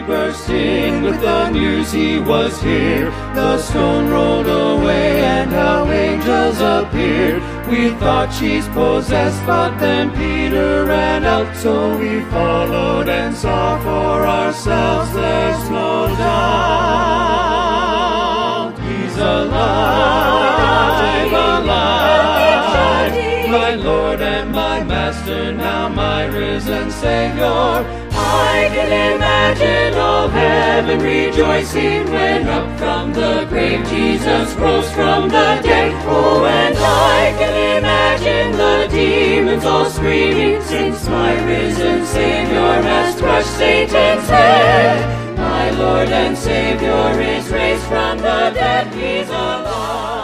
bursting with the news he was here. The stone rolled away and how angels appeared. We thought she's possessed, but then Peter ran out, so we followed and saw for ourselves. There's no doubt he's alive, alive, my Lord and my Master, now my risen Savior. I can imagine all heaven rejoicing when up from the grave Jesus rose from the dead. Oh, and I can imagine the demons all screaming, since my risen Savior has crushed Satan's head. My Lord and Savior is raised from the dead, he's alive.